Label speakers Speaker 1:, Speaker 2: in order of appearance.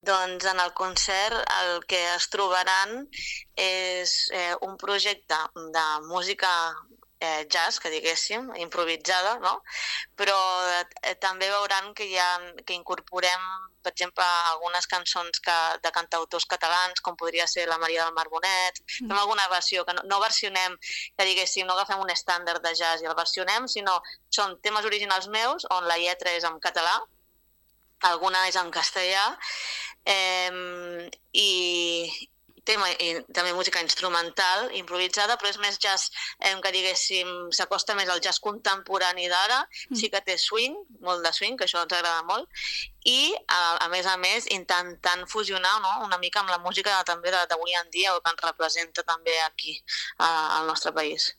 Speaker 1: Doncs en el concert el que es trobaran és un projecte de música jazz, que diguéssim, improvisada, no? Però també veuran que incorporem, per exemple, algunes cançons de cantautors catalans, com podria ser la Maria del Mar Bonet. Fem alguna versió, que no versionem, que diguéssim, no agafem un estàndard de jazz i el versionem, sinó són temes originals meus on la lletra és en català, alguna és en castellà, i també música instrumental, improvisada, però és més jazz, que diguéssim, s'acosta més al jazz contemporani d'ara, sí que té swing, molt de swing, que això ens agrada molt, i a més intentant fusionar, no?, una mica amb la música també d'avui en dia, o que ens representa també aquí al nostre país.